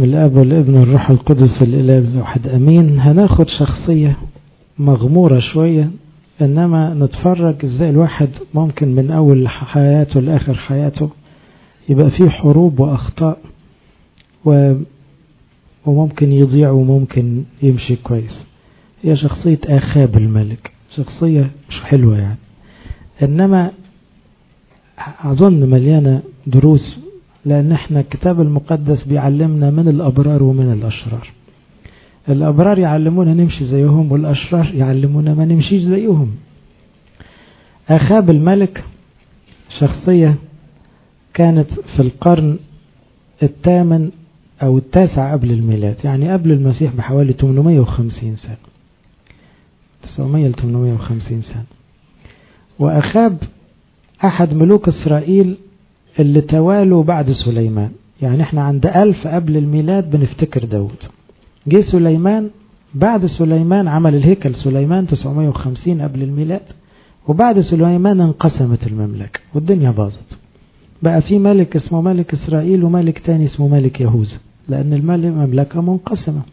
باسم الاب والابن والروح القدس الاله الواحد امين. هناخد شخصية مغمورة شوية، انما نتفرج ازاي الواحد ممكن من اول حياته لاخر حياته يبقى فيه حروب واخطاء وممكن يضيع وممكن يمشي كويس. هي شخصية آخاب الملك، شخصية مش حلوة يعني، انما اظن مليانة دروس، لان احنا الكتاب المقدس بيعلمنا من الابرار ومن الاشرار. الابرار يعلمونا نمشي زيهم، والاشرار يعلمونا ما نمشيش زيهم. آخاب الملك شخصية كانت في القرن الثامن او التاسع قبل الميلاد، يعني قبل المسيح بحوالي 850 سنة، 900 ل 850 سنة. وآخاب احد ملوك اسرائيل اللي توالوا بعد سليمان، يعني احنا عند 1000 قبل الميلاد بنفتكر داود. جه سليمان، بعد سليمان عمل الهيكل سليمان 950 قبل الميلاد، وبعد سليمان انقسمت المملكة والدنيا باظت. بقى في ملك اسمه ملك اسرائيل وملك تاني اسمه ملك يهوذا، لان المملكة منقسمة.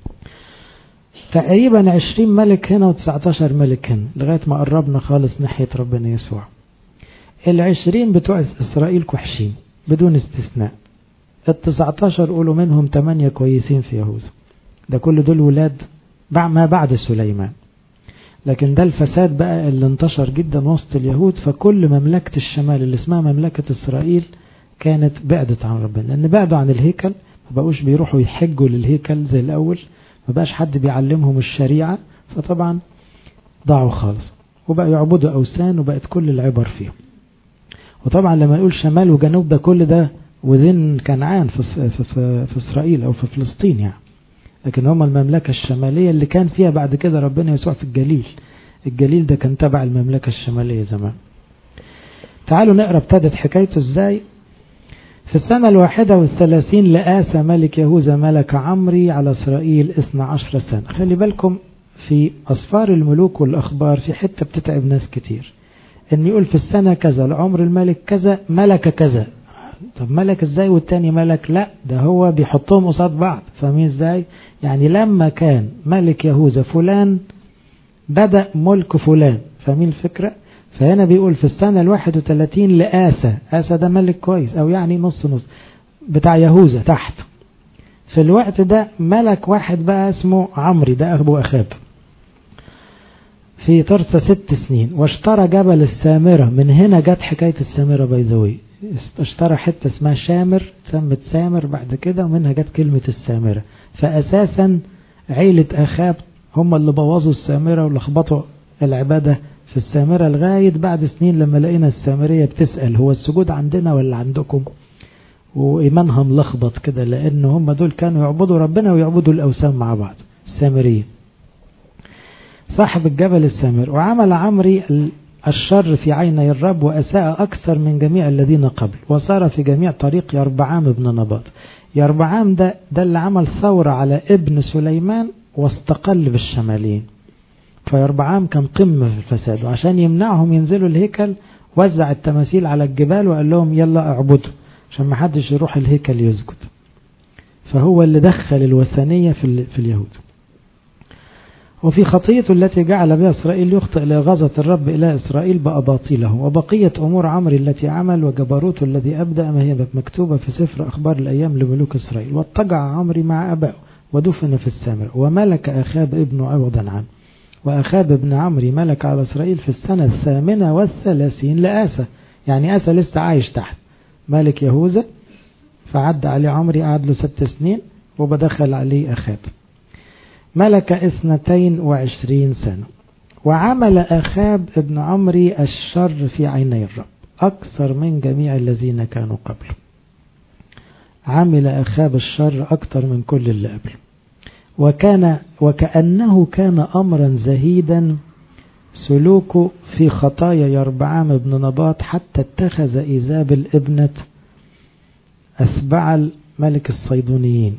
تقريبا 20 ملك هنا و19 ملك هنا، لغاية ما قربنا خالص ناحية ربنا يسوع. 20 بتوع إسرائيل كوحشين بدون استثناء، 19 قولوا منهم 8 كويسين في يهوذا. ده كل دول ولاد ما بعد سليمان، لكن ده الفساد بقى اللي انتشر جدا وسط اليهود. فكل مملكة الشمال اللي اسمها مملكة إسرائيل كانت بعدت عن ربنا، لأن بعدوا عن الهيكل، ما بقوش بيروحوا يحجوا للهيكل زي الأول، ما بقاش حد بيعلمهم الشريعة، فطبعا ضاعوا خالص وبقى يعبدوا أوثان، وبقت كل العبر فيهم. وطبعا لما نقول شمال وجنوب ده كل ده وذن كنعان في إسرائيل أو في فلسطين يعني، لكن هم المملكة الشمالية اللي كان فيها بعد كده ربنا يسوع في الجليل. الجليل ده كان تبع المملكة الشمالية زمان. تعالوا نقرأ ابتدت حكايته ازاي. في السنة 31 لآسى ملك يهوذا ملك عمري على إسرائيل 12 سنة. خلي بالكم في أسفار الملوك والأخبار في حتة بتتعب ناس كتير، ان يقول في السنة كذا لعمر الملك كذا ملك كذا. طب ملك ازاي والتاني ملك؟ لا، ده هو بيحطهم قصاد بعض. فاهمين ازاي؟ يعني لما كان ملك يهوذا فلان بدأ ملك فلان. فاهمين الفكرة؟ فهنا بيقول في السنة 31 لآسى. آسى ده ملك كويس، او يعني نص نص بتاع يهوذا تحت. في الوقت ده ملك واحد بقى اسمه عمري، ده أبو آخاب، في طرس 6 سنين. واشترى جبل السامرة. من هنا جت حكاية السامرة بيزوي. اشترى حتة اسمها شامر، سمت سامر بعد كده، ومنها جت كلمة السامرة. فأساسا عيلة آخاب هم اللي بوظوا السامرة ولخبطوا العبادة في السامرة، لغاية بعد سنين لما لقينا السامرية بتسأل هو السجود عندنا ولا عندكم، وإيمانها ملخبط كده، لأن هم دول كانوا يعبدوا ربنا ويعبدوا الأوثان مع بعض. السامرية صاحب الجبل السامر. وعمل عمري الشر في عيني الرب، وأساء أكثر من جميع الذين قبل، وصار في جميع طريق يربعام ابن نباط. يربعام ده اللي عمل ثورة على ابن سليمان واستقل بالشمالين. فيربعام كان قمة في الفساد، وعشان يمنعهم ينزلوا الهيكل وزع التماثيل على الجبال وقال لهم يلا اعبدوا، عشان ما حدش يروح الهيكل يسجد. فهو اللي دخل الوثنية في اليهود. وفي خطيته التي جعل بها إسرائيل يخطئ لغزة الرب إلى إسرائيل بأباطيله. وبقية أمور عمري التي عمل وجبروته الذي أبدأ ما هي مكتوبة في سفر أخبار الأيام لملوك إسرائيل. واضطجع عمري مع أبائه ودفن في السامرة. وملك آخاب ابنه عوضا عنه. وآخاب ابن عمري ملك على إسرائيل في السنة 38 لآسى، يعني آسى لسه عايش تحت ملك يهوذا، فعد عليه عمري قعد له 6 سنين وبدخل عليه آخاب. ملك 22 سنة. وعمل آخاب ابن عمري الشر في عيني الرب أكثر من جميع الذين كانوا قبله. عمل آخاب الشر أكثر من كل اللي قبله. وكأنه كان أمرا زهيدا سلوكه في خطايا يربعام ابن نباط، حتى اتخذ إيزابل ابنة أسبعل ملك الصيدونيين.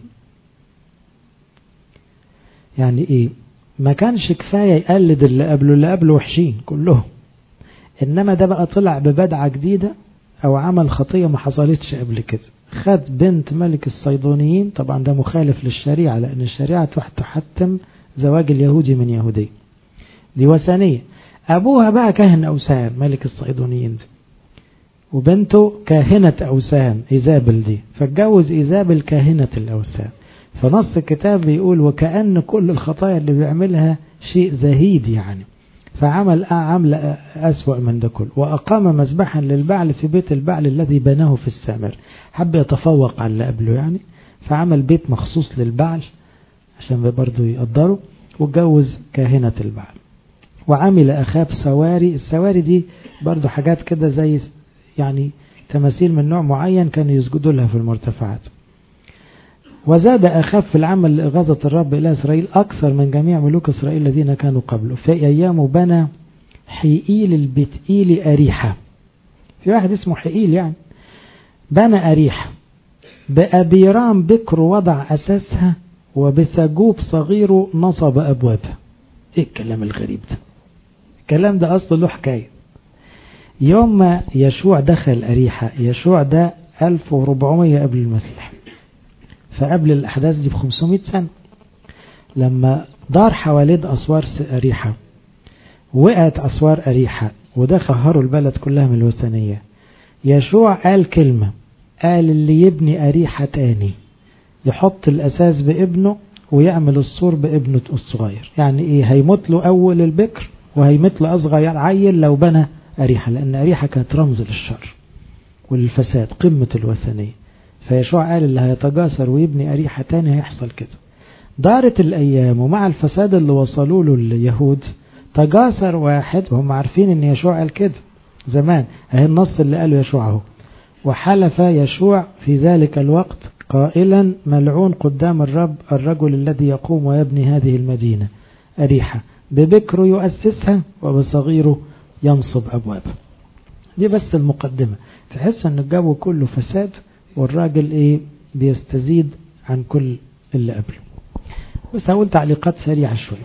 يعني ايه؟ ما كانش كفاية يقلد اللي قبله وحشين كلهم، انما ده بقى طلع ببدعة جديدة او عمل خطية ما حصلتش قبل كده، خد بنت ملك الصيدونيين، طبعا ده مخالف للشريعة لأن الشريعة تحتم زواج اليهودي من يهودي، دي وثنية. أبوها بقى كاهن أوثان ملك الصيدونيين دي، وبنته كاهنة أوثان إيزابل دي، فاتجوز إيزابل كاهنة الأوثان. فنص الكتاب بيقول وكأن كل الخطايا اللي بيعملها شيء زهيد يعني، فعمل أسوأ من ده كله، وأقام مذبحا للبعل في بيت البعل الذي بناه في السامر. حب يتفوق على اللي قبله يعني، فعمل بيت مخصوص للبعل عشان برضو يقدروا، واتجوز كاهنة البعل. وعمل أخاب سواري، السواري دي برضو حاجات كده زي يعني تماثيل من نوع معين كانوا يسجدوا لها في المرتفعات. وزاد أخاب في العمل لإغاظة الرب إلى إسرائيل أكثر من جميع ملوك إسرائيل الذين كانوا قبله. في أيامه بنى حيئيل البتئيل أريحة، في واحد اسمه حيئيل يعني، بنى أريحة بأبيرام بكر وضع أساسها، وبسجوب صغير نصب أبوابها. إيه الكلام الغريب ده؟ الكلام ده أصله له حكاية. يوم ما يشوع دخل أريحة، يشوع ده 1400 قبل المسيح، فقبل الأحداث دي ب500 سنة، لما دار حوالين أسوار أريحة وقعت أسوار أريحة وده خهروا البلد كلها من الوثنية، يشوع قال كلمة، قال اللي يبني أريحة تاني يحط الأساس بابنه ويعمل السور بابنه الصغير. يعني إيه؟ هيموت له أول البكر وهيموت له أصغر عيل لو بنى أريحة، لأن أريحة كانت رمز للشر والفساد، قمة الوثنية. فيشوع قال اللي هيتجاسر ويبني أريحة تاني هيحصل كده. دارت الأيام ومع الفساد اللي وصلوا له اليهود تجاسر واحد، وهم عارفين ان يشوع قال كده زمان، اهي النص اللي قاله يشوع اهو. وحلف يشوع في ذلك الوقت قائلا ملعون قدام الرب الرجل الذي يقوم ويبني هذه المدينة أريحة، ببكره يؤسسها وبصغيره ينصب أبوابها. دي بس المقدمة، تحس ان الجو كله فساد والراجل ايه بيستزيد عن كل اللي قبله. بس هقول تعليقات سريعة شوية.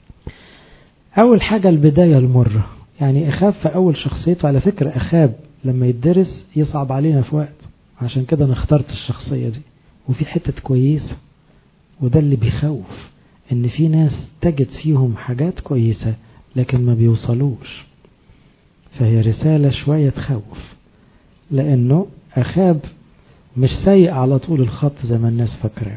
أول حاجة البداية المرة، يعني أخاب في أول شخصيته، على فكرة أخاب لما يدرس يصعب علينا في وقت، عشان كده أنا اخترت الشخصية دي. وفي حتة كويسة، وده اللي بيخوف، إن في ناس تجد فيهم حاجات كويسة لكن ما بيوصلوش، فهي رسالة شوية تخوف، لأنه أخاب مش سيء على طول الخط زي ما الناس فاكرة.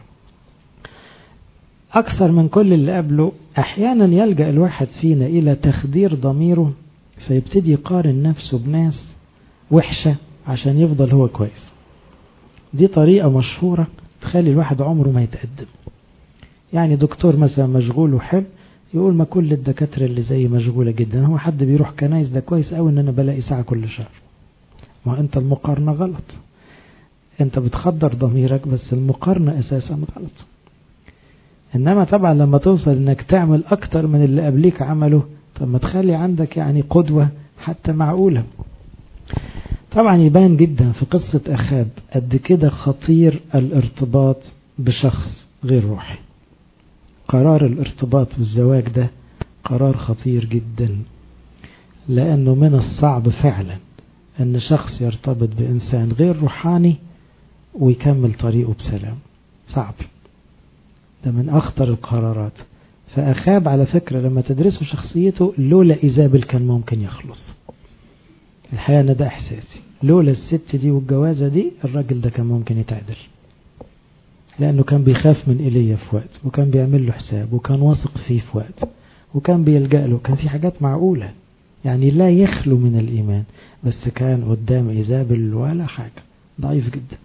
أكثر من كل اللي قبله أحيانا يلجأ الواحد فينا إلى تخدير ضميره، فيبتدي يقارن نفسه بناس وحشة عشان يفضل هو كويس. دي طريقة مشهورة تخلي الواحد عمره ما يتقدم. يعني دكتور مثلا مشغول وحلو يقول ما كل الدكاترة اللي زي مشغولة جدا، هو حد بيروح كنايس ده كويس أوي إن أنا بلاقي ساعة كل شهر. ما أنت المقارنة غلط، أنت بتخدر ضميرك، بس المقارنة أساسا غلط. إنما طبعا لما توصل إنك تعمل أكتر من اللي قبليك عمله، طب ما تخلي عندك يعني قدوة حتى معقولة. طبعا يبان جدا في قصة أخاب قد كده خطير الارتباط بشخص غير روحي. قرار الارتباط بالزواج ده قرار خطير جدا، لأنه من الصعب فعلا أن شخص يرتبط بإنسان غير روحاني ويكمل طريقه بسلام. صعب، ده من أخطر القرارات. فأخاب على فكرة لما تدرسوا شخصيته، لولا إيزابل كان ممكن يخلص. الحقيقة أنا ده إحساسي، لولا الست دي والجوازة دي الراجل ده كان ممكن يتعدل، لأنه كان بيخاف من إيليا في وقت، وكان بيعمل له حساب، وكان واثق فيه في وقت، وكان بيلجأ له، كان في حاجات معقولة يعني لا يخلو من الإيمان، بس كان قدام إيزابل ولا حاجة، ضعيف جدا.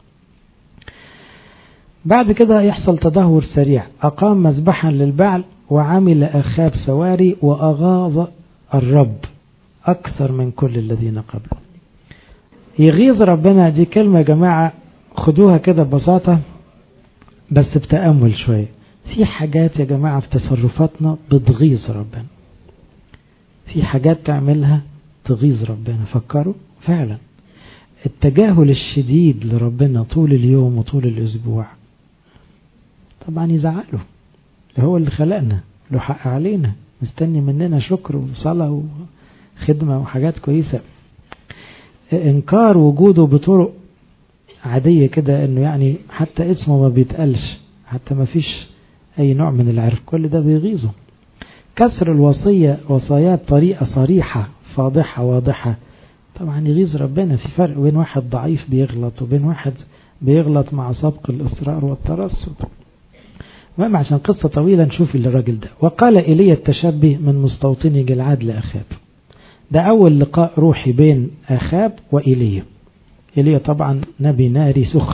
بعد كده يحصل تدهور سريع. أقام مذبحا للبعل وعمل أخاب سواري وأغاظ الرب أكثر من كل الذين قبله. يغيظ ربنا دي كلمة يا جماعة خدوها كده ببساطة بس بتأمل شوية. في حاجات يا جماعة في تصرفاتنا بتغيظ ربنا، في حاجات تعملها تغيظ ربنا. فكروا فعلا التجاهل الشديد لربنا طول اليوم وطول الأسبوع طبعا يزعله، هو اللي خلقنا، له حق علينا، مستني مننا شكر وصلاة وخدمة وحاجات كويسة. إنكار وجوده بطرق عادية كده، انه يعني حتى اسمه ما بيتقالش، حتى ما فيش اي نوع من العرف، كل ده بيغيظه. كسر الوصية وصايات طريقة صريحة فاضحة واضحة طبعا يغيظ ربنا. في فرق بين واحد ضعيف بيغلط وبين واحد بيغلط مع سبق الإصرار والترصد. المهم عشان قصة طويلة نشوف الراجل ده. وقال إيليا التشبي من مستوطني جلعاد لأخاب. ده أول لقاء روحي بين أخاب وإيليا. إيليا طبعا نبي ناري سخن.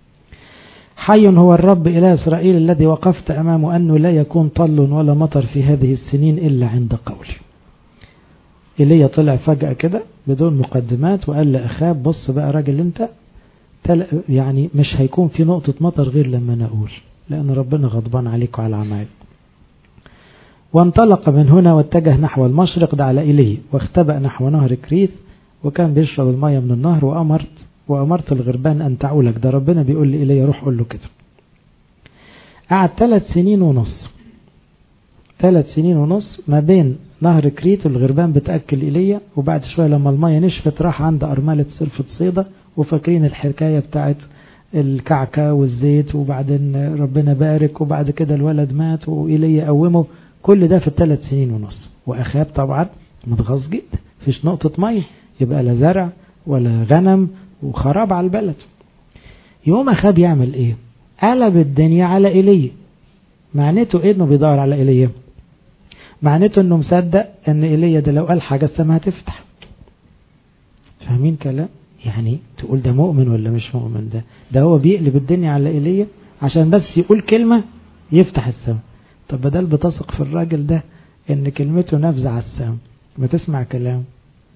حي هو الرب إله إسرائيل الذي وقفت أمامه أنه لا يكون طل ولا مطر في هذه السنين إلا عند قولي. إيليا طلع فجأة كده بدون مقدمات وقال لأخاب بص بقى راجل انت، يعني مش هيكون في نقطة مطر غير لما نقول، لأن ربنا غضبان عليك وعلى عمايل. وانطلق من هنا واتجه نحو المشرق، ده على إيليا، واختبأ نحو نهر كريت، وكان بيشرب المية من النهر. وأمرت الغربان أن تعولك. ده ربنا بيقول لإيليا روح قول له كده. قعد 3 سنين ونص، 3 سنين ونص ما بين نهر كريت والغربان بتأكل إيليا. وبعد شوية لما المية نشفت راح عند أرملة سلفة صيدة، وفاكرين الحكاية بتاعت الكعكة والزيت، وبعدين ربنا بارك، وبعد كده الولد مات وإيليا قومه. كل ده في 3 سنين ونص. وأخاب طبعا متغاظ جدا، فيش نقطة مية، يبقى لا زرع ولا غنم وخراب على البلد. يوم أخاب يعمل ايه؟ قلب الدنيا على إيليا. معناته ايه انه بيدور على إيليا؟ معناته انه مصدق ان إيليا ده لو قال حاجة السماء هتفتح. فاهمين كلام؟ يعني تقول ده مؤمن ولا مش مؤمن؟ ده هو بيقلب الدنيا على إيليا عشان بس يقول كلمة يفتح السماء. طب بدل بتثق في الراجل ده ان كلمته نافذة على السماء ما تسمع كلام؟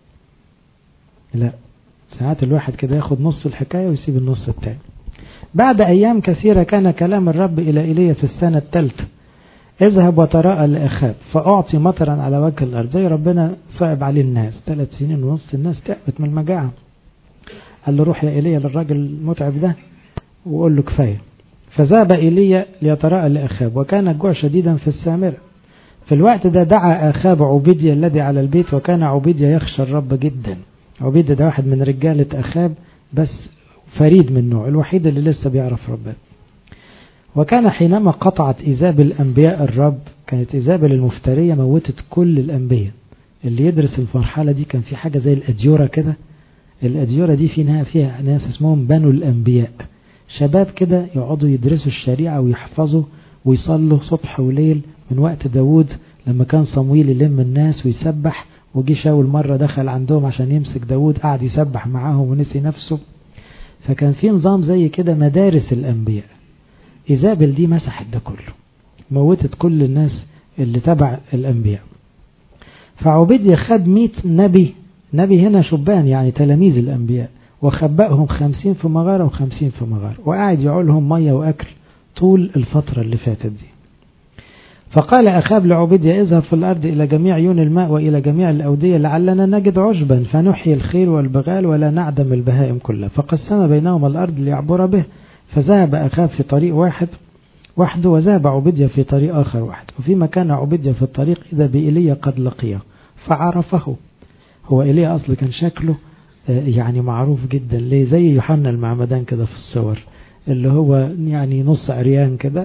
لا، ساعات الواحد كده ياخد نص الحكاية ويسيب النص التاني. بعد أيام كثيرة كان كلام الرب إلى إيليا في السنة 3: اذهب وتراءى لأخاب فأعطي مطرا على وجه الأرض. زي ربنا صعب عليه الناس، 3 سنين ونص الناس تعبت من المجاعة. قال له روح يا إيليا للراجل المتعب ده وقول له كفاية. فذهب إيليا ليتراءى لأخاب، وكان الجوع شديدا في السامرة. في الوقت ده دعا أخاب عبيديا الذي على البيت، وكان عبيديا يخشى الرب جدا. عبيديا ده واحد من رجالة أخاب، بس فريد من نوع، الوحيد اللي لسه بيعرف ربنا. وكان حينما قطعت إيزابل أنبياء الرب، كانت إيزابل المفترية موتت كل الأنبياء. اللي يدرس المرحلة دي كان في حاجة زي الأديورة كده. الأديورة دي فيها ناس اسمهم بنو الأنبياء، شباب كده يقعدوا يدرسوا الشريعة ويحفظوا ويصلوا صبح وليل من وقت داود لما كان صمويل يلم الناس ويسبح. وجي شاول مرة دخل عندهم عشان يمسك داود، قعد يسبح معاهم ونسي نفسه. فكان في نظام زي كده مدارس الأنبياء. إيزابل دي مسحت ده كله، موتت كل الناس اللي تبع الأنبياء. فعبيديا خد 100 نبي هنا شبان يعني تلاميذ الأنبياء، وخبأهم 50 في مغارة و50 في مغارة، وقاعد يعولهم مية وأكل طول الفترة اللي فاتت دي. فقال أخاب لعبيديا اذهب في الأرض إلى جميع عيون الماء وإلى جميع الأودية لعلنا نجد عشبا فنحيي الخيل والبغال ولا نعدم البهائم كلها. فقسم بينهم الأرض ليعبر به. فذهب أخاب في طريق وحده، وذهب عبيديا في طريق آخر وحده. وفيما كان عبيديا في الطريق إذا بإيليا قد لقيه فعرفه. هو إيليا أصل كان شكله يعني معروف جدا، ليه؟ زي يوحنا المعمدان كده في الصور، اللي هو يعني نص عريان كده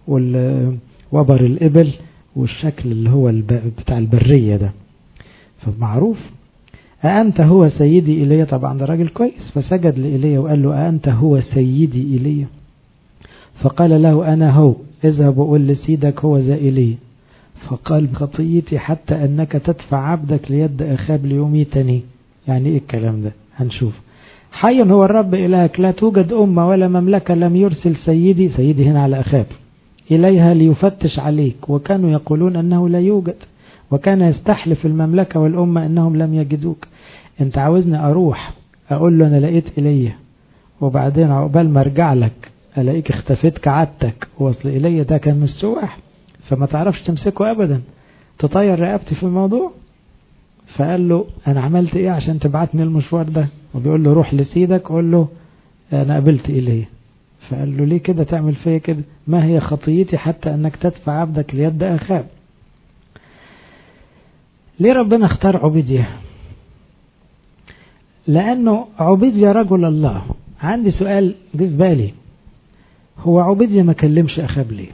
وبر الإبل والشكل اللي هو بتاع البرية ده، فمعروف. أأنت هو سيدي إيليا؟ طبعا ده راجل كويس. فسجد لإيليا وقال له أأنت هو سيدي إيليا؟ فقال له أنا هو، اذهب وقل لسيدك هو ذا إيليا. فقال خطيتي حتى أنك تدفع عبدك ليد أخاب ليميتني. يعني إيه الكلام ده؟ هنشوف. حي هو الرب إلهك لا توجد أمة ولا مملكة لم يرسل سيدي هنا على أخاب إليها ليفتش عليك، وكانوا يقولون أنه لا يوجد، وكان يستحلف المملكة والأمة أنهم لم يجدوك. أنت عاوزني أروح أقول له أنا لقيت إيليا، وبعدين عقبال ما أرجع لك ألاقيك اختفيت كعادتك، وصل إيليا ده كان مسوح فما تعرفش تمسكه أبدا، تطير رقبتي في الموضوع. فقال له أنا عملت إيه عشان تبعتني المشوار ده؟ وبيقول له روح لسيدك قول له أنا قابلت إيليا. فقال له ليه كده تعمل فيا كده؟ ما هي خطيتي حتى أنك تدفع عبدك ليد أخاب؟ ليه ربنا اختار عبيديا؟ لأنه عبيديا رجل الله، عندي سؤال جه في بالي، هو عبيديا ما كلمش أخاب ليه؟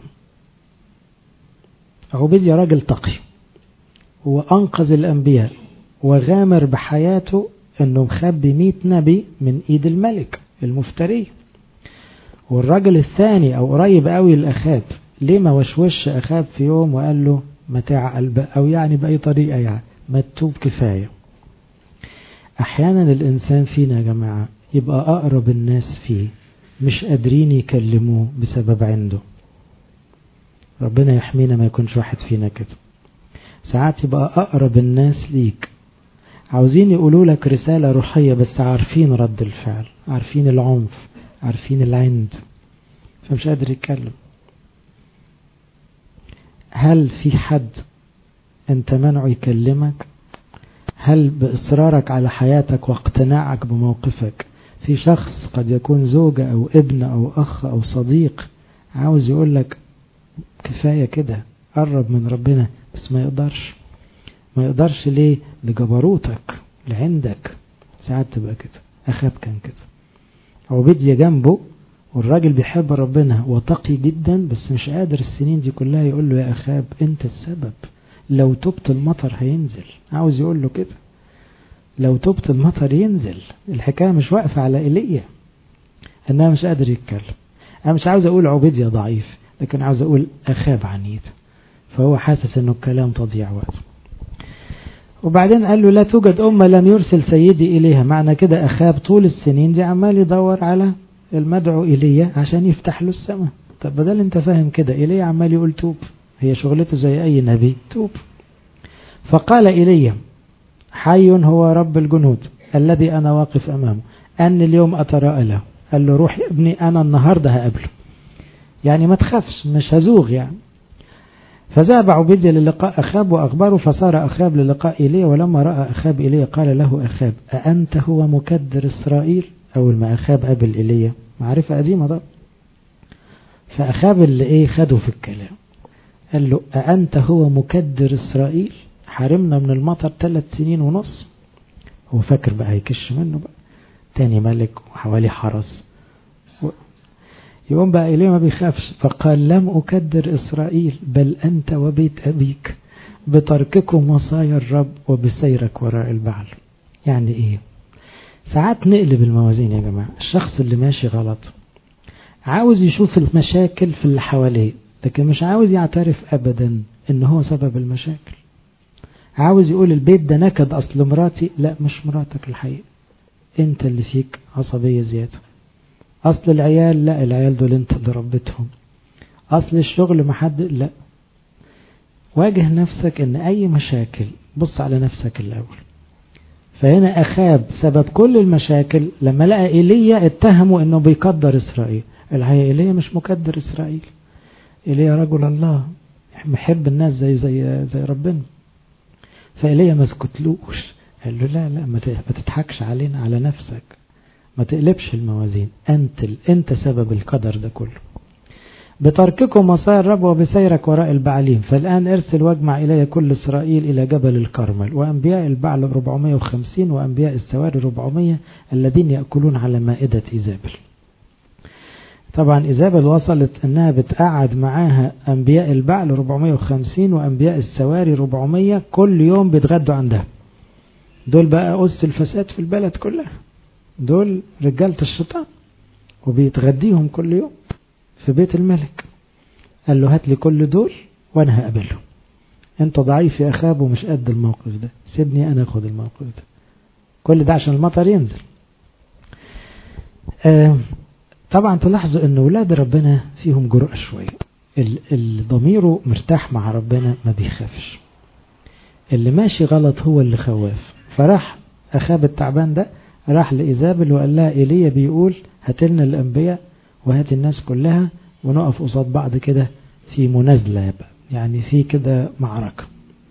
عبيديا راجل تقي وأنقذ الأنبياء وغامر بحياته أنه مخبي 100 نبي من إيد الملك المفتري، والراجل الثاني أو قريب قوي لأخاب، ليه ما وشوش أخاب في يوم وقال له متاع قلب، أو يعني بأي طريقة يعني ما تتوب كفاية. أحيانا الإنسان فينا يا جماعة يبقى أقرب الناس فيه مش قادرين يكلموه بسبب عنده. ربنا يحمينا ما يكونش واحد فينا كده. ساعات يبقى أقرب الناس ليك عاوزين يقولوا لك رسالة روحية بس عارفين رد الفعل، عارفين العنف، عارفين العند، فمش قادر يتكلم. هل في حد انت منعه يكلمك؟ هل بإصرارك على حياتك واقتناعك بموقفك في شخص قد يكون زوجة أو ابن أو أخ أو صديق عاوز يقول لك كفاية كده، قرب من ربنا، بس ما يقدرش ليه؟ لجبروتك، لعندك. ساعات تبقى كده. أخاب كان كده، عبيديا جنبه والراجل بيحب ربنا وتقي جدا، بس مش قادر السنين دي كلها يقول له يا أخاب انت السبب، لو تبت المطر هينزل. عاوز يقول له كده، لو تبت المطر ينزل. الحكاية مش واقفة على إيليا انها مش قادر يتكلم. انا مش عاوز اقول عبيديا ضعيف، لكن عاوز اقول أخاب عنيد، فهو حاسس انه الكلام تضيع وقت. وبعدين قال له لا توجد أمة لم يرسل سيدي إليها. معنى كده أخاب طول السنين دي عمال يدور على المدعو إيليا عشان يفتح له السماء. طب بدل انت فاهم كده، إيليا عمال يقول توب، هي شغلته زي أي نبي، توب. فقال إيليا حي هو رب الجنود الذي أنا واقف أمامه أن اليوم أتراءى له. قال له روح يا ابني أنا النهاردة هقابله، يعني ما تخافش مش هزوغ يعني. فذهب عبيديا للقاء أخاب وأخبره، فصار أخاب للقاء إيليا، ولما رأى أخاب إيليا قال له أخاب أأنت هو مكدر إسرائيل؟ أول ما أخاب قابل إيليا معرفة قديمة ده، فأخاب اللي خده في الكلام قال له أأنت هو مكدر إسرائيل؟ حرمنا من المطر 3 سنين ونص. هو فاكر بقى هيكش منه بقى تاني ملك وحوالي حرس. يقوم بقى إليه ما بيخافش، فقال لم أكدر إسرائيل بل أنت وبيت أبيك بترككم وصايا الرب وبسيرك وراء البعل. يعني إيه؟ ساعات نقلب الموازين يا جماعة. الشخص اللي ماشي غلط عاوز يشوف المشاكل في اللي حواليه، لكن مش عاوز يعترف أبدا إن هو سبب المشاكل. عاوز يقول البيت ده نكد أصل مراتي. لا، مش مراتك الحقيقة، أنت اللي فيك عصبية زيادة. أصل العيال، لا، العيال دول أنت اللي ربيتهم. أصل الشغل محد، لا. واجه نفسك إن أي مشاكل، بص على نفسك الأول. فهنا أخاب سبب كل المشاكل لما لقى إيليا اتهموا إنه بيقدر إسرائيل. الحقيقة إيليا مش مقدر إسرائيل، إيليا رجل الله محب الناس زي ربنا. فإيليا ما سكتلوش، قال له لا ما تضحكش علينا، على نفسك، ما تقلبش الموازين، أنت سبب القدر ده كله. بترككم وصايا الرب وبسيرك وراء البعليم، فالآن ارسل واجمع إلي كل إسرائيل إلى جبل الكرمل، وأنبياء البعل 450 وأنبياء السواري 400 الذين يأكلون على مائدة إيزابل. طبعا إيزابل وصلت أنها بتقعد معاها أنبياء البعل 450 وأنبياء السواري 400 كل يوم بيتغدوا عندها. دول بقى أس الفساد في البلد كلها، دول رجالة الشيطان، وبيتغديهم كل يوم في بيت الملك. قال له هات لي كل دول وانا هقابلهم. انت ضعيف يا أخاب ومش قد الموقف ده، سيبني انا اخد الموقف ده. كل ده عشان المطر ينزل. طبعا تلاحظوا ان ولاد ربنا فيهم جرأة شوية. الضميره مرتاح مع ربنا ما بيخافش. اللي ماشي غلط هو اللي خواف. فراح أخاب التعبان ده راح لإيزابل وقال لها إيليا بيقول هاتلنا الأنبياء وهات الناس كلها ونقف قصاد بعض كده في منازلة، يعني في كده معركة.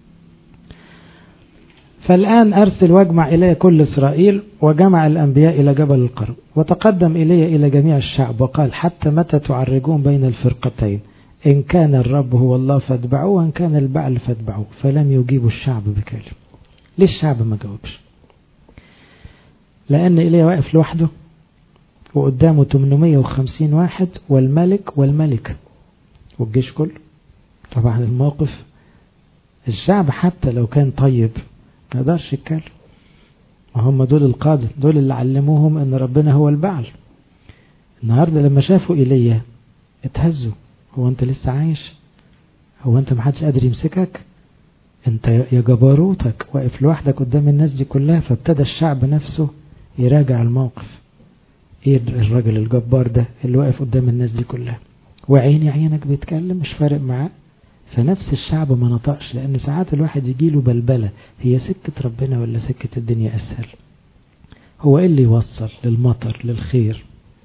فالآن أرسل واجمع إلي كل إسرائيل، وجمع الأنبياء إلى جبل القرب، وتقدم إلي إلى جميع الشعب وقال حتى متى تعرجون بين الفرقتين؟ إن كان الرب هو الله فاتبعوه، وإن كان البعل فاتبعوه. فلم يجيبوا الشعب بكلمة. ليه الشعب ما جاوبش؟ لأن إليه واقف لوحده، وقدامه 850 واحد والملك والملكة والجيش كله. طبعا الموقف الشعب حتى لو كان طيب ما يقدرش يتكلم، ما هم دول القادة، دول اللي علموهم ان ربنا هو البعل. النهاردة لما شافوا إيليا اتهزوا، هو انت لسه عايش؟ هو انت محدش قادر يمسكك؟ انت يا جبروتك واقف لوحدك قدام الناس دي كلها. فابتدى الشعب نفسه يراجع الموقف، ايه الراجل الجبار ده اللي واقف قدام الناس دي كلها وعيني عينك بيتكلم مش فارق معاه؟ فنفس الشعب ما نطقش، لان ساعات الواحد يجيله بلبلة، هي سكة ربنا ولا سكة الدنيا اسهل؟ هو ايه اللي يوصل للمطر للخير؟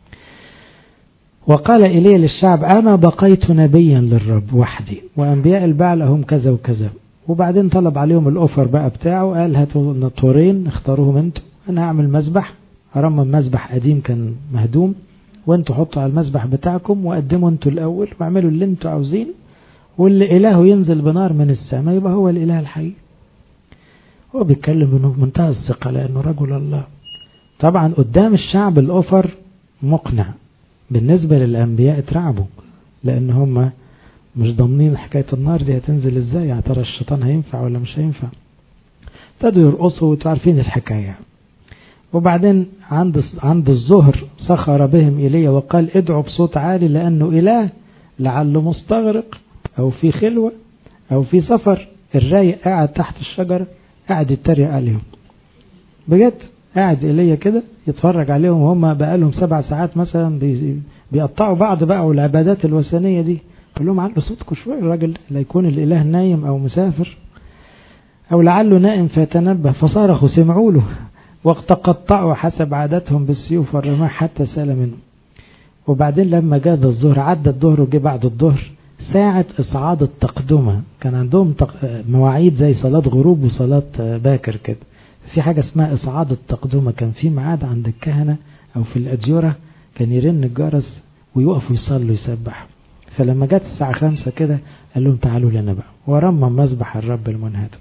وقال إليه للشعب أنا بقيت نبيا للرب وحدي وأنبياء البعل هم كذا وكذا. وبعدين طلب عليهم الأوفر بقى بتاعه، قال هاتوا نطورين اختاروهم انتوا، أنا هعمل مذبح، أرمم مذبح قديم كان مهدوم، وانتوا حطوا على المذبح بتاعكم وقدموا انتوا الأول واعملوا اللي انتوا عاوزين، واللي إلهه ينزل بنار من السماء يبقى هو الإله الحقيقي. هو بيتكلم بمنتهى الثقة لأنه رجل الله. طبعا قدام الشعب الأوفر مقنع، بالنسبة للأنبياء اترعبوا لأن هم مش ضامنين حكاية النار دي هتنزل ازاي، يعني ترى الشيطان هينفع ولا مش هينفع. ابتدوا يرقصوا وتعرفين الحكاية. وبعدين عند الظهر سخر بهم إيليا وقال ادعوا بصوت عالي لأنه إله لعله مستغرق أو في خلوة أو في سفر. الرايق قاعد تحت الشجرة قاعد يتريق عليهم بجد، قاعد إيليا كده يتفرج عليهم وهم بقالهم 7 ساعات مثلا بيقطعوا بعض بقى، والعبادات الوثنية دي. قال لهم علوا صوتكم شوية، الراجل لا يكون الإله نايم أو مسافر أو لعله نائم فيتنبه. فصارخوا سمعوا له وقت قطعوا حسب عادتهم بالسيوف والرماح حتى سال منهم. وبعدين لما جاء الظهر عدى الظهر وجي بعد الظهر ساعة إصعاد التقدمة. كان عندهم مواعيد زي صلاة غروب وصلاة باكر كده، في حاجة اسمها إصعاد التقدمة. كان في ميعاد عند الكهنة أو في الأديرة كان يرن الجرس ويقفوا يصلوا يسبحوا. فلما جت الساعة 5 كده قال لهم تعالوا لنا بقى، ورمم مذبح الرب المنهدم.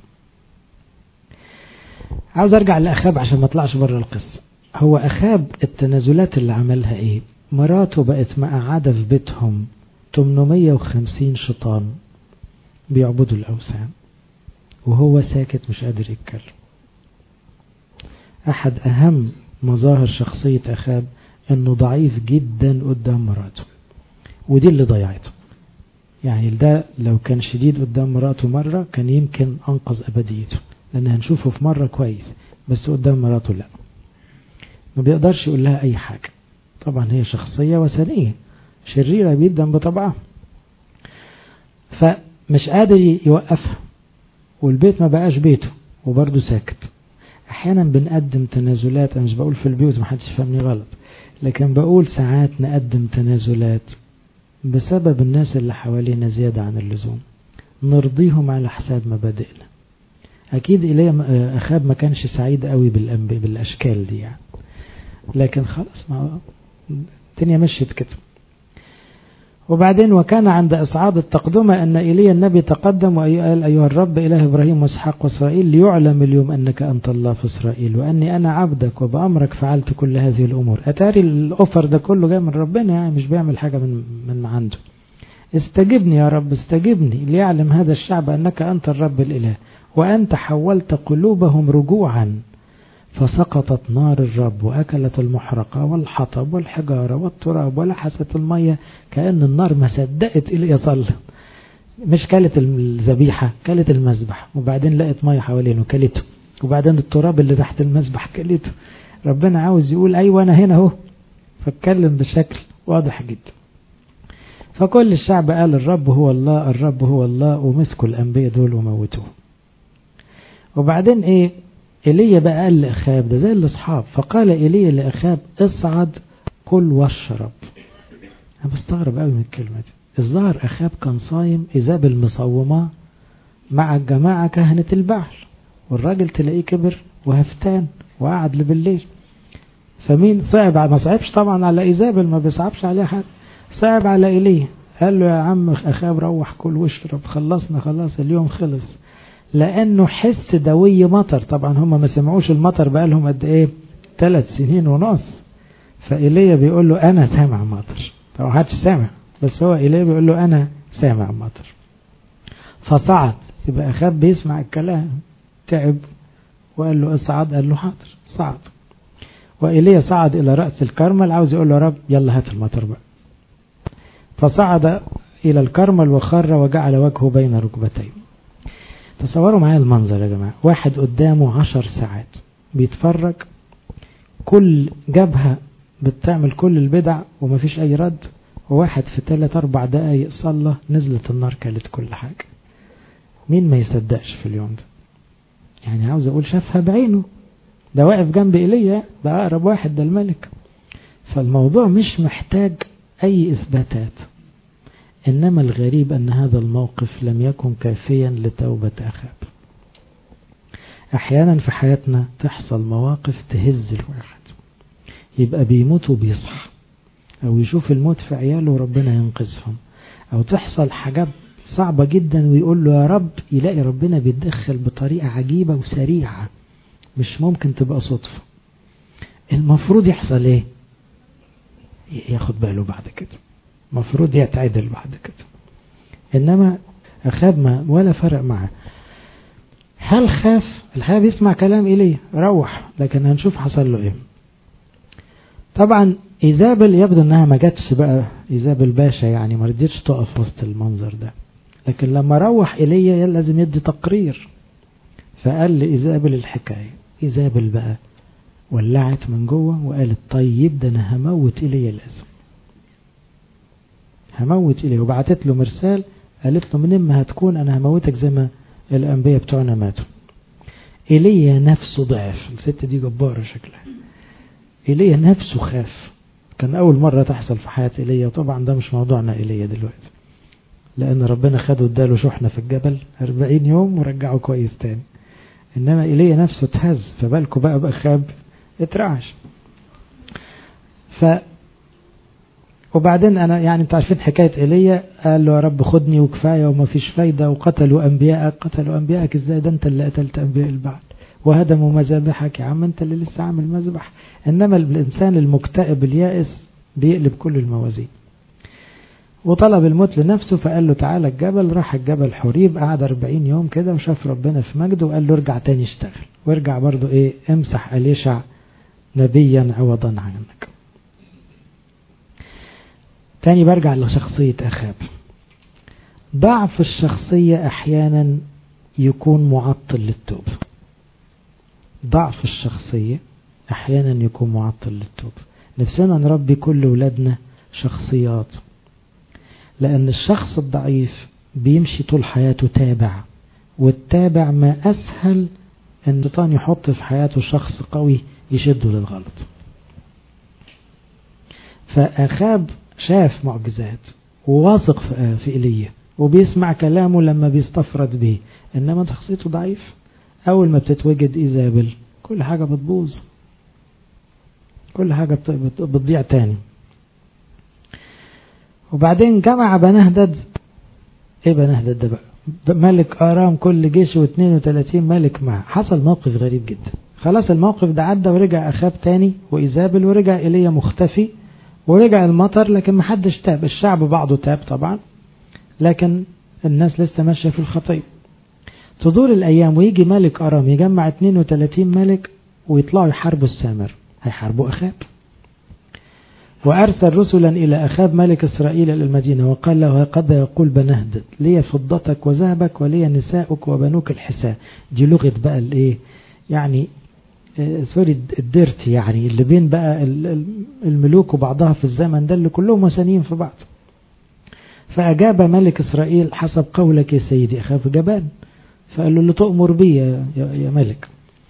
عاوز ارجع لأخاب عشان ما اطلعش بره القصة. هو أخاب التنازلات اللي عملها ايه؟ مراته بقت مقعدة في بيتهم 850 شيطان بيعبدوا الأوثان وهو ساكت مش قادر يتكلم. أحد أهم مظاهر شخصية أخاب أنه ضعيف جدا قدام مراته، ودي اللي ضيعته. يعني ده لو كان شديد قدام مراته مرة كان يمكن أنقذ أبديته، لأن هنشوفه في مرة كويس، بس قدام مراته لا، ما بيقدرش يقول لها أي حاجة. طبعا هي شخصية وثنية شريرة جدا بطبعها، فمش قادر يوقفها، والبيت ما بقاش بيته وبرضه ساكت. احيانا بنقدم تنازلات، انا مش بقول في البيوت ما حدش يفهمني غلط، لكن بقول ساعات نقدم تنازلات بسبب الناس اللي حوالينا زيادة عن اللزوم، نرضيهم على حساب مبادئنا. اكيد إليه أخاب ما كانش سعيد قوي بالاشكال دي يعني، لكن خلاص ما الدنيا مشيت كده. وبعدين وكان عند إصعاد التقدمة أن إيليا النبي تقدم وقال أيها الرب إله إبراهيم وإسحاق وإسرائيل ليعلم اليوم أنك أنت الله في إسرائيل وأني أنا عبدك وبأمرك فعلت كل هذه الأمور. أتاري الأوفر ده كله جاي من ربنا، يعني مش بيعمل حاجة من عنده. استجبني يا رب استجبني ليعلم هذا الشعب أنك أنت الرب الإله وأنت حولت قلوبهم رجوعا فسقطت نار الرب وأكلت المحرقة والحطب والحجارة والتراب ولحست المية. كأن النار ما صدقت إليه صلى، مش كلت الذبيحة كلت المذبح، وبعدين لقت مية حوالينه كلته، وبعدين التراب اللي تحت المذبح كلته. ربنا عاوز يقول أيوة أنا هنا اهو، فاتكلم بشكل واضح جدا. فكل الشعب قال الرب هو الله الرب هو الله، ومسكوا الأنبياء دول وموتوه. وبعدين ايه؟ إيليا بقى قال لأخاب ده زي الأصحاب، فقال إيليا لأخاب اصعد كل واشرب. أنا بستغرب قوي من الكلمة دي. الظاهر أخاب كان صايم إيزابل مصومة مع الجماعة كهنة البعل، والراجل تلاقيه كبر وهفتان وقعد بالليل. فمين صعب؟ ما صعبش طبعا على إيزابل، ما بيصعبش عليها حد، صعب على إيليا. قال له يا عم أخاب روح كل واشرب، خلصنا خلاص اليوم خلص. لأنه حس دوي مطر، طبعا هم ما سمعوش المطر بقى لهم قد ايه 3 سنين ونص، فإيليا بيقول له أنا سامع مطر. طبعا محدش سامع، بس هو إيليا بيقول له أنا سامع مطر. فصعد، يبقى أخاب بيسمع الكلام، تعب وقال له اصعد، قال له حاضر، صعد. وإيليا صعد إلى رأس الكرمل، عاوز يقول له رب يلا هات المطر بقى. فصعد إلى الكرمل وخر وجعل وجهه بين ركبتيه. تصوروا معايا المنظر يا جماعة، واحد قدامه 10 ساعات بيتفرج، كل جبهة بتعمل كل البدع ومفيش أي رد، وواحد في 3-4 دقايق صلى نزلت النار كلت كل حاجة. مين ما يصدقش في اليوم ده؟ يعني عاوز أقول شافها بعينه، ده واقف جنب إيليا، ده أقرب واحد، ده الملك. فالموضوع مش محتاج أي إثباتات. إنما الغريب أن هذا الموقف لم يكن كافيا لتوبة أخاب. أحيانا في حياتنا تحصل مواقف تهز الواحد، يبقى بيموت وبيصحى، أو يشوف الموت في عياله وربنا ينقذهم، أو تحصل حاجات صعبة جدا ويقول له يا رب، يلاقي ربنا بيتدخل بطريقة عجيبة وسريعة مش ممكن تبقى صدفة. المفروض يحصل ايه؟ ياخد باله بعد كده، مفروض يتعدل بعد كده. انما أخاب ما ولا فرق معه. هل خاف؟ الحقيقة بيسمع كلام إليه روح، لكن هنشوف حصل له ايه. طبعا إيزابل يبدو انها ما جاتش بقى، إيزابل باشا يعني ما رضيتش تقف وسط المنظر ده، لكن لما روح إليه لازم يدي تقرير. فقال لإيزابل الحكاية. إيزابل بقى ولعت من جوه وقالت طيب ده انا هموت إليه، لازم هموت إليه. وبعتت له مرسال قالت له من ما هتكون انا هموتك زي ما الأنبياء بتوعنا ماتوا. إليه نفسه ضعف، الست دي جبارة شكلها. إليه نفسه خاف، كان أول مرة تحصل في حياة إليه، وطبعا ده مش موضوعنا إليه دلوقتي، لأن ربنا خده اداله شحنة في الجبل 40 يوم ورجعه كويس تاني. إنما إليه نفسه اتهز، فبالكوا بقى بأخاب اترعش. وبعدين أنا يعني انتوا عارفين حكاية إليه، قال له يا رب خدني وكفاية وما فيش فايدة، وقتلوا أنبياءك. قتلوا أنبياءك ازاي؟ ده انت اللي قتلت أنبياء البعل، وهدموا مذابحك يا عم، انت اللي لسه عامل مذبح. إنما الإنسان المكتئب اليائس بيقلب كل الموازين. وطلب الموت لنفسه، فقال له تعالى الجبل. راح الجبل حريب، قعد 40 يوم كده وشاف ربنا في مجده، وقال له ارجع تاني اشتغل، وارجع برضو ايه، امسح أليشع نبيا عوضا عنك. تاني برجع لشخصية أخاب. ضعف الشخصية أحيانا يكون معطل للتوبة. ضعف الشخصية أحيانا يكون معطل للتوبة. نفسنا نربي كل ولادنا شخصيات، لأن الشخص الضعيف بيمشي طول حياته تابع، والتابع ما أسهل أن الشيطان يحط في حياته شخص قوي يشده للغلط. فأخاب شاف معجزات وواثق في إيليا وبيسمع كلامه لما بيستفرد به، إنما شخصيته ضعيف. أول ما بتتوجد إيزابل كل حاجة بتبوظ، كل حاجة بتضيع تاني. وبعدين جمع بنهدد. ايه بنهدد ده بقى؟ ملك آرام كل جيشه و32 ملك معه. حصل موقف غريب جدا. خلاص الموقف ده عدى ورجع أخاب تاني وإيزابل، ورجع إيليا مختفي، ورجع المطر، لكن محدش تاب. الشعب بعضه تاب طبعا، لكن الناس لسه ماشية في الخطية. تدور الأيام ويجي ملك آرام يجمع 32 ملك ويطلعوا يحاربوا السامر، هيحاربوا أخاب. وأرسل رسلا إلى أخاب ملك إسرائيل إلى المدينة وقال له قد يقول بنهدد لي فضتك وذهبك ولي نساؤك وبنوك الحساء. دي لغة بقى الايه يعني سوري الديرت، يعني اللي بين بقى الملوك وبعضها في الزمن ده اللي كلهم وثنيين في بعض. فأجاب ملك إسرائيل حسب قولك يا سيدي. أخاف جبان، فقال له اللي تؤمر بي يا ملك.